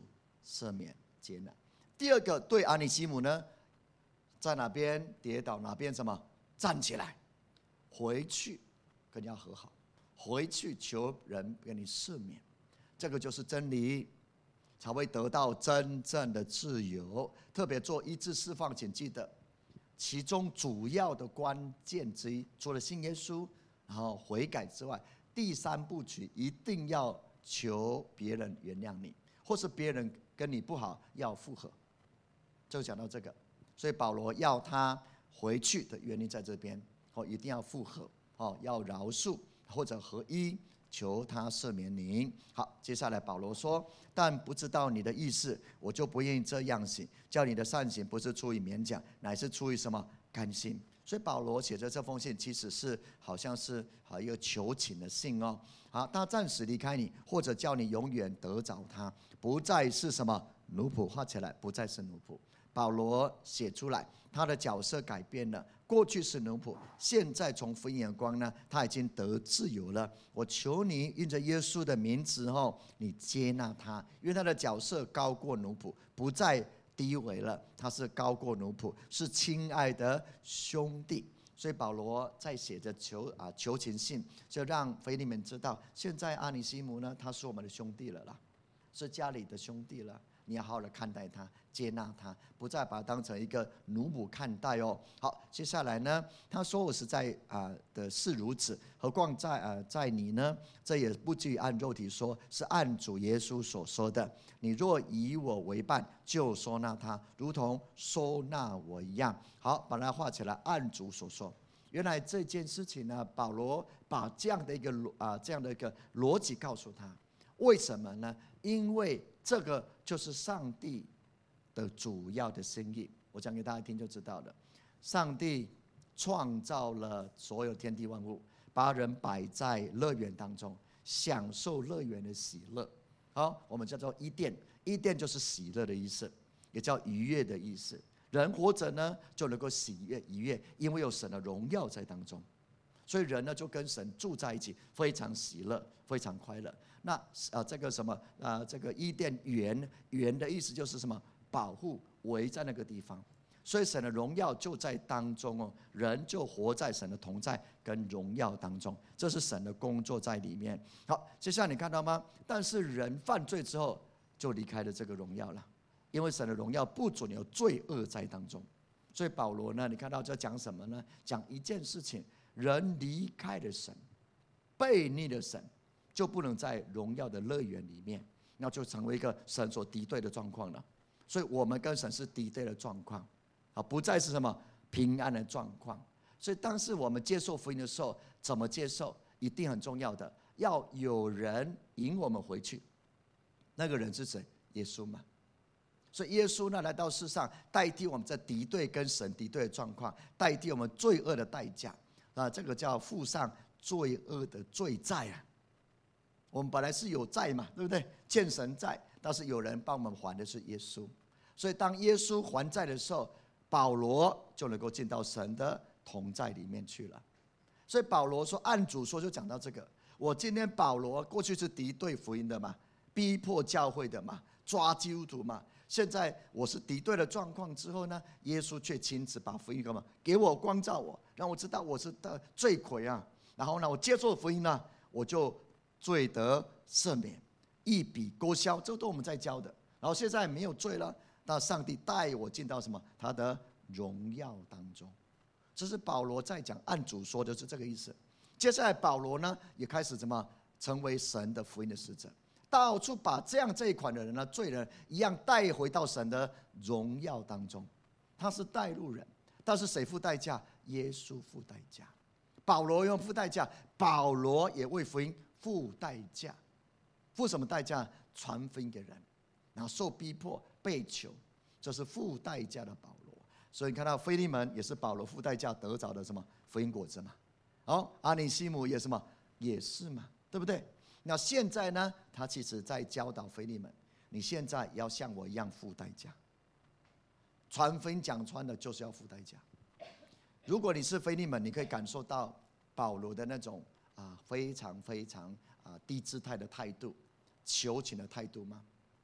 赦免接纳。第二个对阿尼西姆呢，在哪边跌倒哪边什么站起来，回去跟人家和好，回去求人给你赦免，这个就是真理，才会得到真正的自由。特别做医治释放，请记得其中主要的关键之一，除了信耶稣然后悔改之外，第三部曲一定要求别人原谅你，或是别人跟你不好要复合，就讲到这个。所以保罗要他回去的原因在这边，一定要复合，要饶恕或者合一，求他赦免您。好，接下来保罗说，但不知道你的意思，我就不愿意这样行，叫你的善行不是出于勉强，乃是出于什么甘心。所以保罗写的这封信其实是好像是一个求情的信哦。好，他暂时离开你，或者叫你永远得着他，不再是什么奴仆，画起来，不再是奴仆。保罗写出来，他的角色改变了，过去是奴仆，现在从福音眼光呢，他已经得自由了。我求你因着耶稣的名字你接纳他，因为他的角色高过奴仆，不再低微了，他是高过奴仆，是亲爱的兄弟。所以保罗在写着求情信，就让腓利门知道，现在阿尼西姆呢，他是我们的兄弟了啦，是家里的兄弟了。你要好好的看待他，接纳他，不再把他当成一个奴仆看待哦。好，接下来呢，他说我实在的是如此，何况在你呢？这也不至于按肉体说，是按主耶稣所说的。你若以我为伴，就收纳他，如同收纳我一样。好，把它画起来，按主所说。原来这件事情呢，保罗把这样的一个逻辑告诉他，为什么呢？因为这个就是上帝的主要的心意。我讲给大家听就知道了。上帝创造了所有天地万物，把人摆在乐园当中，享受乐园的喜乐。好，我们叫做伊甸，伊甸就是喜乐的意思，也叫愉悦的意思。人活着呢，就能够喜悦愉悦，因为有神的荣耀在当中，所以人呢就跟神住在一起，非常喜乐，非常快乐。那这个什么这个伊甸园的意思就是什么？保护围在那个地方，所以神的荣耀就在当中哦，人就活在神的同在跟荣耀当中，这是神的工作在里面。好，接下来你看到吗？但是人犯罪之后就离开了这个荣耀了，因为神的荣耀不准有罪恶在当中。所以保罗呢，你看到这讲什么呢？讲一件事情，人离开了神，背逆了神，就不能在荣耀的乐园里面，那就成为一个神所敌对的状况了。所以我们跟神是敌对的状况，不再是什么平安的状况。所以当时我们接受福音的时候，怎么接受一定很重要的，要有人引我们回去。那个人是谁？耶稣嘛。所以耶稣呢来到世上，代替我们这敌对跟神敌对的状况，代替我们罪恶的代价这个叫付上罪恶的罪债啊。我们本来是有债嘛，对不对？欠神债，但是有人帮我们还的是耶稣。所以当耶稣还债的时候，保罗就能够进到神的同在里面去了。所以保罗说，按主说，就讲到这个。我今天保罗过去是敌对福音的嘛，逼迫教会的嘛，抓基督徒嘛。现在我是敌对的状况之后呢，耶稣却亲自把福音给我光照我，让我知道我是的罪魁啊。然后呢，我接受福音呢，我就罪得赦免，一笔勾销，这都我们在教的。然后现在没有罪了，那上帝带我进到什么？他的荣耀当中。这是保罗在讲，按主说的是这个意思。接下来保罗呢，也开始成为神的福音的使者，到处把这一款的人呢，罪人一样带回到神的荣耀当中。他是带路人，但是谁付代价？耶稣付代价。保罗用付代价，保罗也为福音付代价。付什么代价？传福音给人，然后受逼迫被囚，这是付代价的保罗。所以你看到腓利门也是保罗付代价得着的什么福音果子嘛。阿尼西姆也什么也是嘛，对不对？那现在呢，他其实在教导腓利门，你现在要像我一样付代价。传福音讲穿的就是要付代价。如果你是腓利门，你可以感受到保罗的那种非常非常低姿态的态度，求情的态度吗？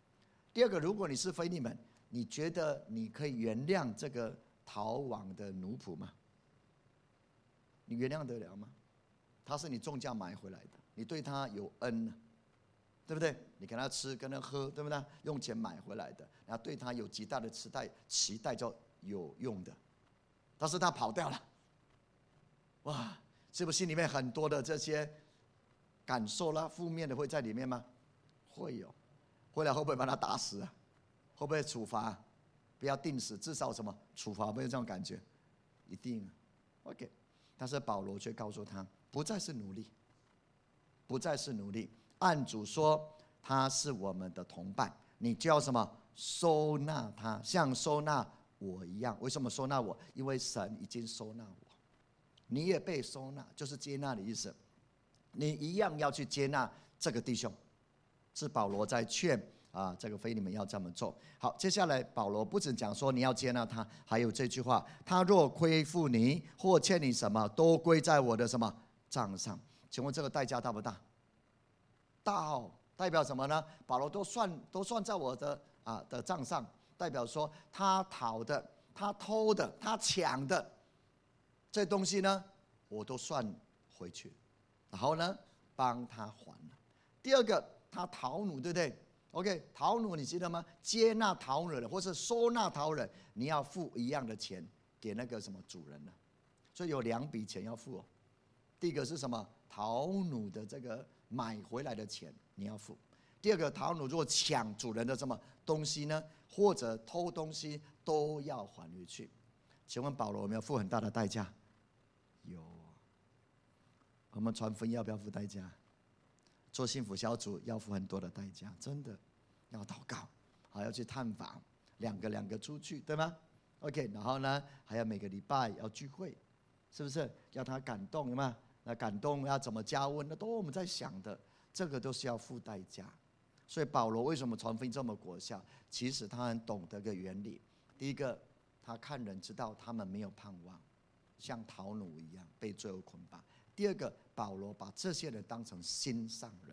第二个，如果你是腓利门，你觉得你可以原谅这个逃亡的奴仆吗？你原谅得了吗？他是你重价买回来的，你对他有恩，对不对？你跟他吃，跟他喝，对不对？用钱买回来的，然后对他有极大的期待叫有用的，但是他跑掉了，哇，是不是心里面很多的这些感受啦，负面的会在里面吗？会有，回来会不会把他打死啊？会不会处罚？不要定死，至少什么处罚？没有这种感觉，一定 OK。但是保罗却告诉他，不再是奴隶，不再是奴隶。按主说，他是我们的同伴，你就要什么收纳他，像收纳我一样。为什么收纳我？因为神已经收纳我，你也被收纳，就是接纳的意思。你一样要去接纳这个弟兄，是保罗在劝这个腓利门要这么做。好，接下来保罗不只讲说你要接纳他，还有这句话：他若亏负你或欠你什么，都归在我的什么账上。请问这个代价大不大？大哦，代表什么呢？保罗都算在我的账上，代表说他讨的、他偷的、他抢的这东西呢，我都算回去，然后呢帮他还了。第二个，他讨奴，对不对？OK， 讨奴你记得吗？接纳讨人或是收纳讨人，你要付一样的钱给那个什么主人呢？所以有2笔钱要付哦。第一个是什么？讨奴的这个买回来的钱你要付。第二个，讨奴如果抢主人的什么东西呢，或者偷东西，都要还回去。请问保罗有没有付很大的代价？有。我们传福音要不要付代价？做幸福小组要付很多的代价，真的要祷告，还要去探访，两个出去，对吗 ？OK， 然后呢，还要每个礼拜要聚会，是不是？要他感动，有吗？那感动要怎么加温？那都我们在想的，这个都是要付代价。所以保罗为什么传福音这么果效？其实他很懂得个原理。第一个，他看人知道他们没有盼望，像逃奴一样被罪恶捆绑。第二个，保罗把这些人当成心上人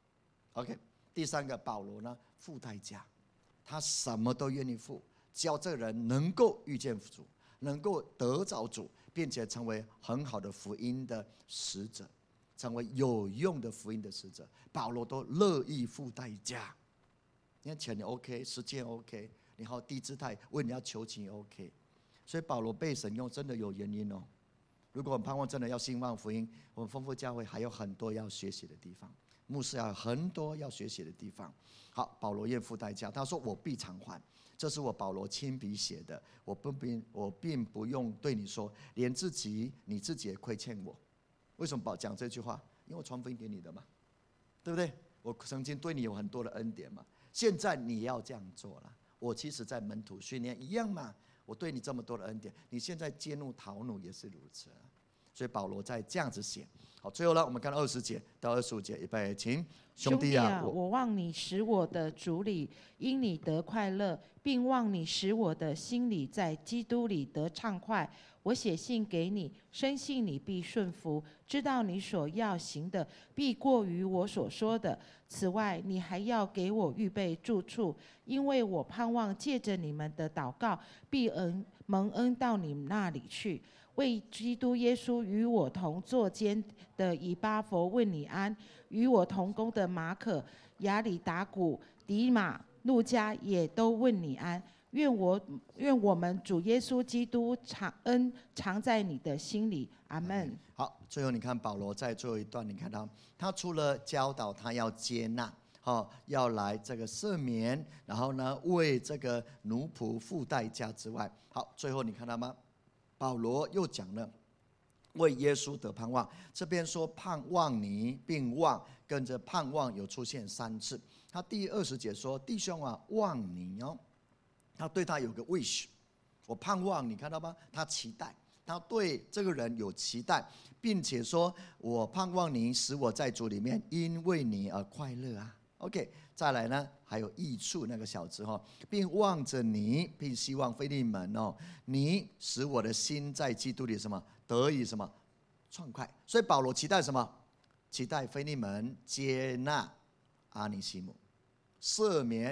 ，OK。第三个，保罗呢付代价，他什么都愿意付，只要这个人能够遇见主，能够得着主，并且成为很好的福音的使者，成为有用的福音的使者，保罗都乐意付代价。你看钱也 OK， 时间 OK， 然后低姿态为你要求情也 OK。所以保罗被神用真的有原因哦。如果我们盼望真的要兴旺福音，我们丰富教会还有很多要学习的地方，牧师还有很多要学习的地方。好，保罗愿付代价，他说我必偿还，这是我保罗亲笔写的，我并不用对你说，连你自己也亏欠我。为什么讲这句话？因为我传福音给你的嘛，对不对？我曾经对你有很多的恩典嘛，现在你要这样做了。我其实在门徒训练一样嘛，我对你这么多的恩典，你现在揭怒逃怒也是如此。所以保罗在这样子写。好，最后呢，我们看到20节到25节，预备，请。 兄弟啊，我望你使我的主里因你得快乐，并望你使我的心里在基督里得畅快。我写信给你，深信你必顺服，知道你所要行的必过于我所说的。此外，你还要给我预备住处，因为我盼望借着你们的祷告，必蒙恩到你们那里去。为基督耶稣与我同作监的以巴弗问你安，与我同工的马可、亚里达古、迪马、路加也都问你安。愿我们主耶稣基督常在你的心里，阿们。 好，最后你看保罗在最后一段，你看到他除了教导他要接纳，要来这个赦免，然后呢为这个奴仆付代价之外，好，最后你看到吗？保罗又讲了为耶稣得盼望，这边说盼望你并望，跟着盼望有出现3次。他第20节说弟兄啊，望你哦，他对他有个 wish， 我盼望你看到吗？他期待，他对这个人有期待，并且说我盼望你使我在主里面因为你而快乐啊。OK， 再来呢，还有益处那个小子并望着你，并希望腓利门你使我的心在基督里什么得以什么畅快。所以保罗期待什么？期待腓利门接纳阿尼西姆，赦免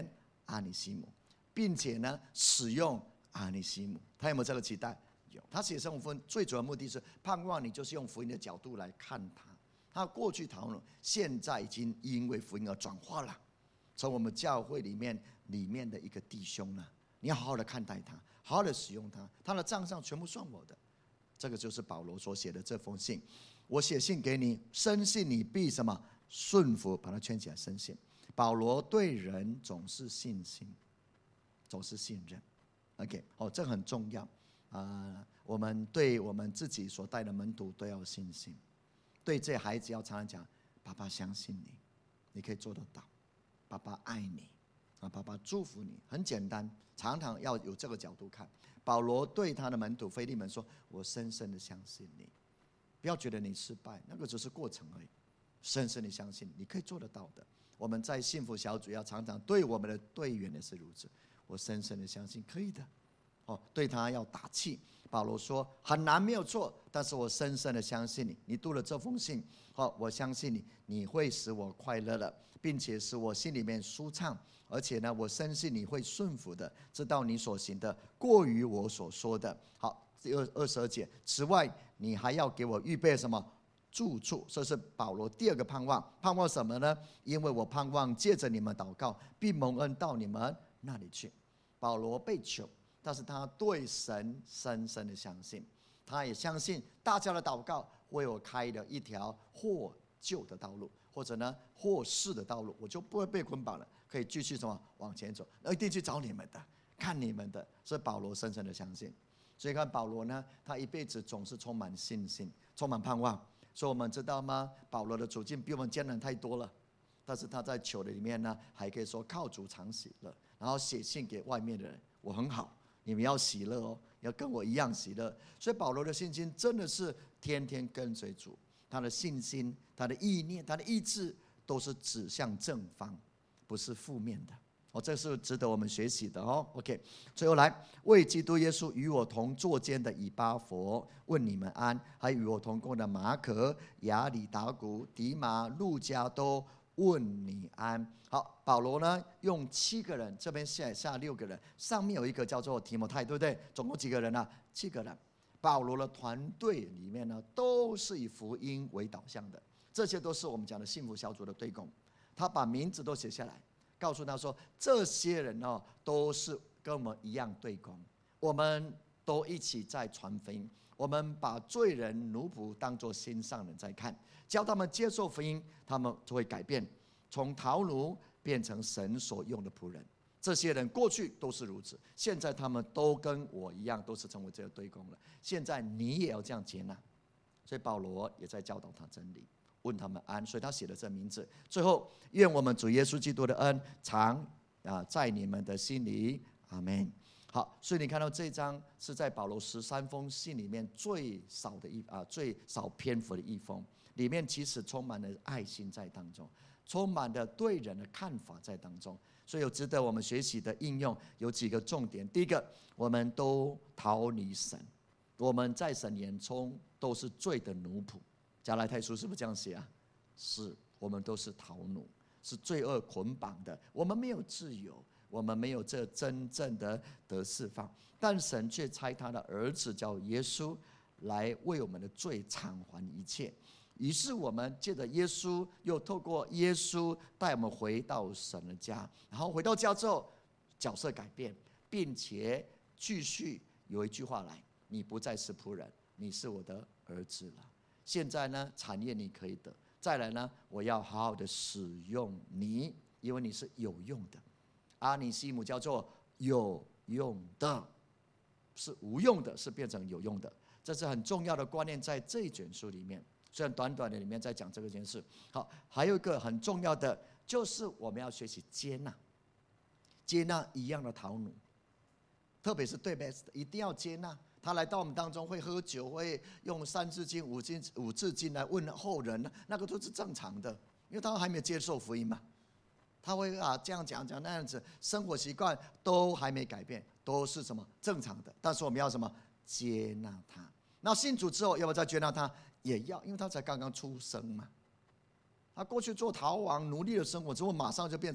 阿尼西姆，并且呢使用阿尼西姆。他有没有这个期待？有。他写圣福音最主要目的是盼望你就是用福音的角度来看他。他过去讨论，现在已经因为福音而转化了，从我们教会里面的一个弟兄了。你要好好的看待他，好好的使用他，他的账上全部算我的。这个就是保罗所写的这封信。我写信给你，深信你必什么顺服，把它圈起来，深信。保罗对人总是信心，总是信任。OK， 这很重要我们对我们自己所带的门徒都要有信心，对这孩子要常常讲：爸爸相信你，你可以做得到，爸爸爱你爸爸祝福你。很简单，常常要有这个角度看。保罗对他的门徒腓利门说：我深深的相信你，不要觉得你失败，那个只是过程而已。深深的相信你可以做得到的。我们在幸福小组要常常对我们的队员也是如此。我深深的相信可以的对他要打气。保罗说很难没有错，但是我深深的相信你，你读了这封信我相信你，你会使我快乐的，并且使我心里面舒畅。而且呢，我深信你会顺服的，知道你所行的过于我所说的。好，22节，此外你还要给我预备什么住处？这是保罗第二个盼望。盼望什么呢？因为我盼望借着你们祷告，并蒙恩到你们那里去。保罗被囚，但是他对神深深的相信，他也相信大家的祷告为我开了一条获救的道路，或者呢获释的道路，我就不会被捆绑了，可以继续什么往前走，一定去找你们的，看你们的。是保罗深深的相信。所以看保罗呢，他一辈子总是充满信心，充满盼望。所以我们知道吗？保罗的处境比我们艰难太多了，但是他在囚的里面呢，还可以说靠主常喜乐，然后写信给外面的人：我很好，你们要喜乐要跟我一样喜乐。所以保罗的信心真的是天天跟随主，他的信心、他的意念、他的意志都是指向正方，不是负面的这是值得我们学习的OK， 最后来，为基督耶稣与我同坐监的以巴弗问你们安，还与我同工的马可、亚里达古、迪马、路加都问你安。好，保罗呢用7个人，这边下6个人，上面有一个叫做提摩太，对不对？总共几个人呢？7个人。保罗的团队里面呢，都是以福音为导向的，这些都是我们讲的幸福小组的队工。他把名字都写下来，告诉他说，这些人都是跟我们一样队工，我们都一起在传福音。我们把罪人奴仆当作心上人在看，教他们接受福音，他们就会改变，从逃奴变成神所用的仆人。这些人过去都是如此，现在他们都跟我一样，都是成为这个队工了。现在你也要这样接纳。所以保罗也在教导他真理，问他们安，所以他写了这名字。最后，愿我们主耶稣基督的恩常在你们的心里，阿们。好，所以你看到这章是在保罗13封信里面最少篇幅的一封，里面其实充满了爱心在当中，充满了对人的看法在当中。所以有值得我们学习的应用有几个重点。第一个，我们都逃离神，我们在神眼中都是罪的奴仆。加拉太书是不是这样写啊？是，我们都是逃奴，是罪恶捆绑的，我们没有自由，我们没有这真正的得释放。但神却差他的儿子叫耶稣来为我们的罪偿还一切。于是我们借着耶稣，又透过耶稣带我们回到神的家，然后回到家之后角色改变，并且继续有一句话来：你不再是仆人，你是我的儿子了。现在呢，产业你可以得，再来呢，我要好好的使用你，因为你是有用的。阿尼西姆叫做有用的，是无用的，是变成有用的。这是很重要的观念，在这一卷书里面。虽然短短的里面在讲这件事。好，还有一个很重要的，就是我们要学习接纳，接纳一样的逃奴，特别是对 best 一定要接纳。他来到我们当中会喝酒，会用3字经、5字经来问候人，那个都是正常的，因为他还没有接受福音嘛。他会这样讲那样子，生活习惯都还没改变，都是什么正常的。但是我们要什么接纳他？那信主之后要不要再接纳他？也要，因为他才刚刚出生嘛。他过去做逃亡奴隶的生活之后，马上就变成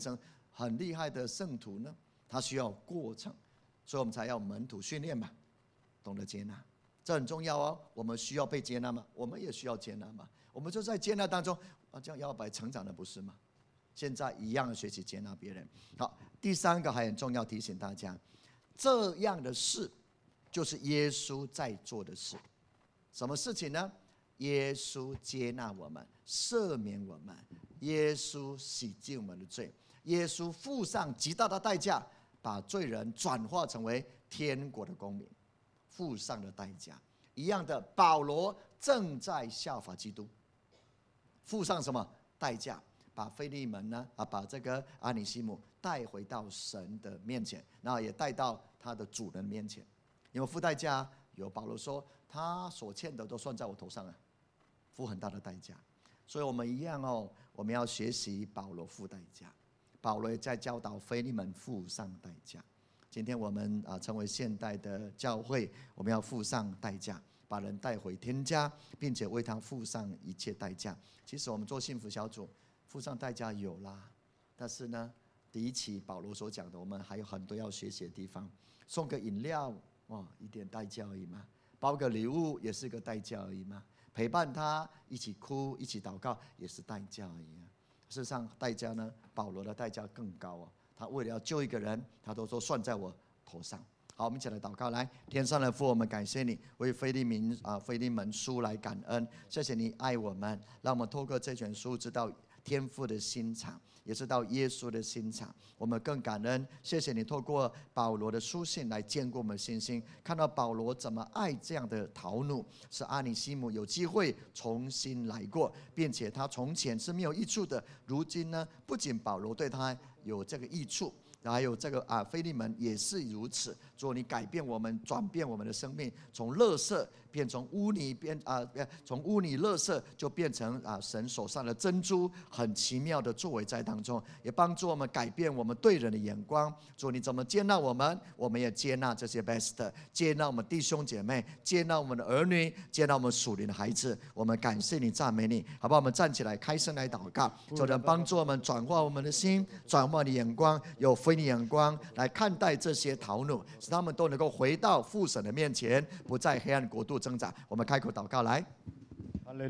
很厉害的圣徒呢，他需要过程，所以我们才要门徒训练嘛，懂得接纳，这很重要哦。我们需要被接纳吗？我们也需要接纳嘛。我们就在接纳当中这样摇摆成长的，不是吗？现在一样学习接纳别人。好，第三个还很重要，提醒大家，这样的事就是耶稣在做的事。什么事情呢？耶稣接纳我们，赦免我们，耶稣洗净我们的罪，耶稣付上极大的代价，把罪人转化成为天国的公民，付上的代价。一样的，保罗正在效法基督，付上什么代价？把腓利门呢，把这个阿尼西姆带回到神的面前，然后也带到他的主人面前。因为付代价，有保罗说他所欠的都算在我头上了，付很大的代价。所以我们一样哦，我们要学习保罗付代价。保罗也在教导腓利门付上代价。今天我们成为现代的教会，我们要付上代价，把人带回天家，并且为他付上一切代价。其实我们做幸福小组，付上代价有啦，但是呢，比起保罗所讲的，我们还有很多要学习的地方。送个饮料，一点代价而已嘛；包个礼物也是个代价而已嘛；陪伴他一起哭、一起祷告也是代价而已。事实上，代价呢，保罗的代价更高哦。他为了要救一个人，他都说算在我头上。好，我们一起来祷告。来，天上的父，我们感谢你，为腓利门书来感恩。谢谢你爱我们，让我们透过这卷书知道天父的心肠，也知道耶稣的心肠。我们更感恩，谢谢你透过保罗的书信来坚固我们的信心，看到保罗怎么爱这样的陶奴，使阿尼西姆有机会重新来过，并且他从前是没有益处的，如今呢，不仅保罗对他有这个益处，还有这个腓利门也是如此。主，你改变我们，转变我们的生命，从垃圾变成污泥，从污泥垃圾就变成神手上的珍珠，很奇妙的作为在当中，也帮助我们改变我们对人的眼光。主，你怎么接纳我们，我们也接纳这些 best， 接纳我们弟兄姐妹，接纳我们的儿女，接纳我们属灵的孩子。我们感谢你，赞美你，好不好？我们站起来，开声来祷告，主能帮助我们转化我们的心，转化你眼光，有非你眼光来看待这些陶奴，使他们都能够回到父神的面前，不在黑暗国度挣扎。我们开口祷告来。